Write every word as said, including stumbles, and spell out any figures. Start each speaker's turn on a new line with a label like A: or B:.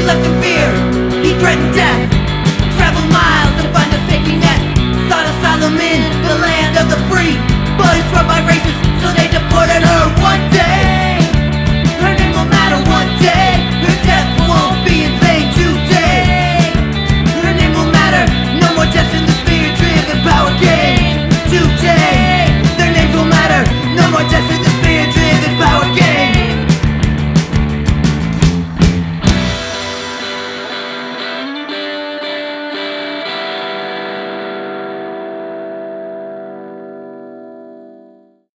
A: left in fear, he threatened death. Traveled miles to find a safety net. Sought asylum in the land of the free, but it's run by racists, so they deported her